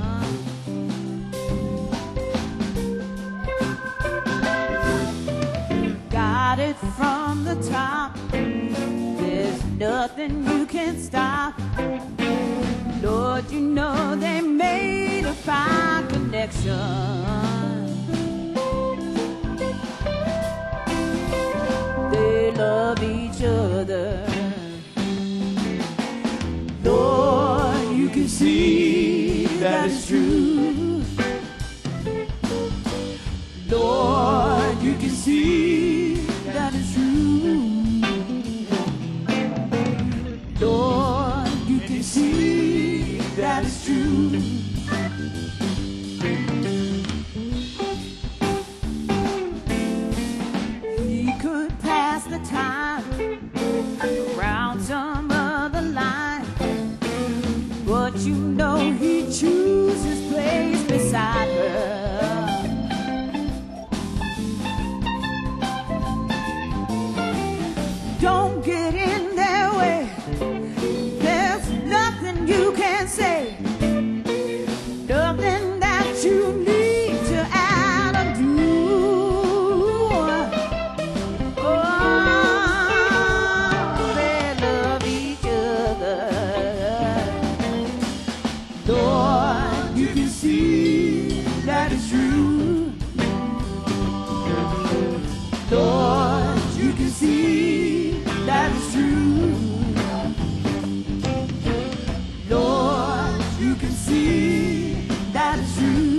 Got it from the top, there's nothing you can stop. Lord, you know they made a fine connection. They love each other. Lord, you can see that it's true. time around some other line, but you know he chooses place beside her. Don't get in their way. There's nothing you can say, nothing that you need to add or do. Oh, they love each other. Lord, you can see that it's true. Lord, you can see that it's true. Lord, you can see that it's true.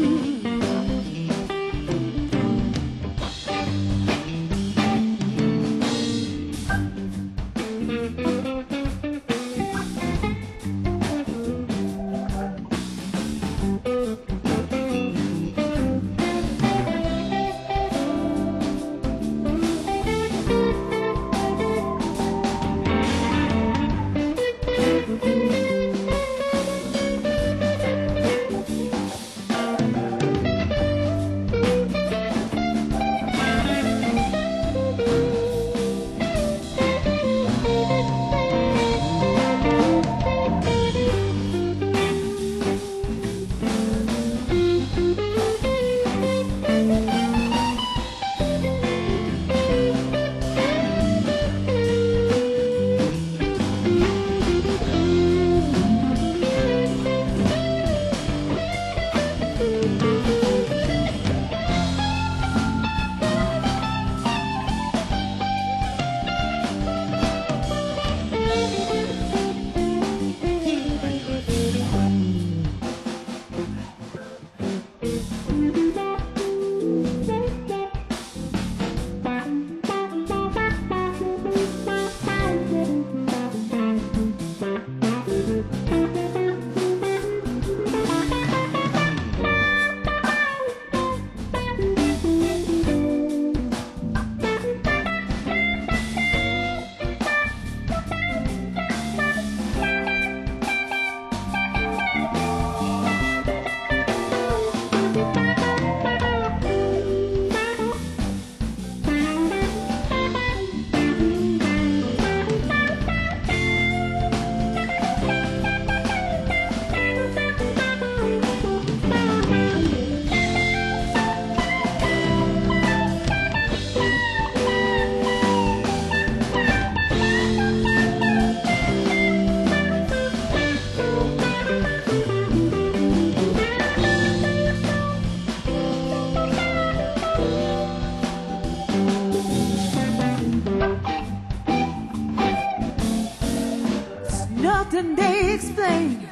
Nothing they explain.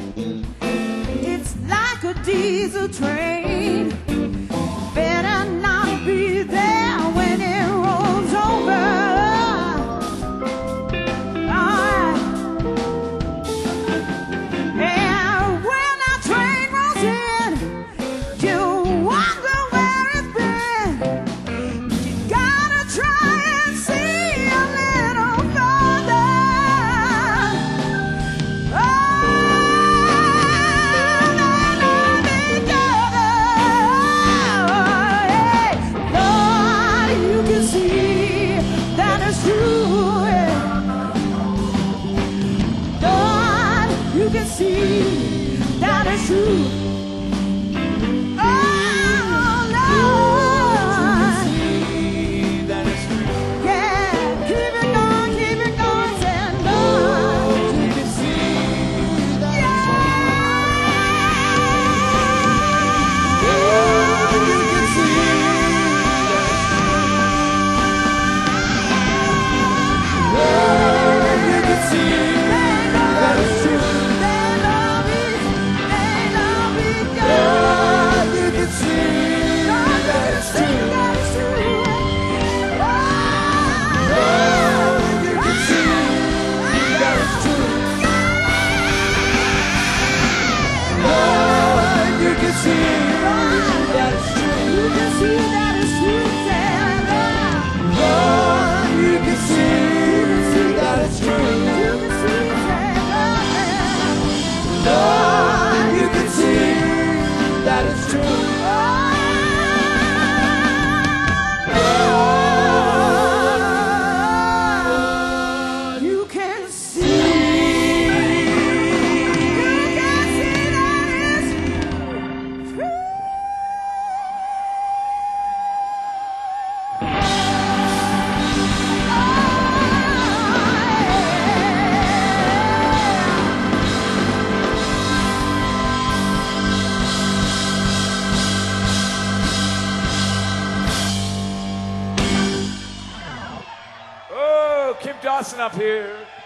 It's like a diesel train. Better not be there when it rolls over. Alright. And when that train rolls in, you wonder where it's been. You gotta try and see a little further. You can see that it's true. Oh, Lord. You can see that it's true. Yeah, keep it going, keep it going, and Lord, you can see that it's true. Oh, you can see that it's true. Oh, you can see that it's true. They love me, they love me. crossing up here.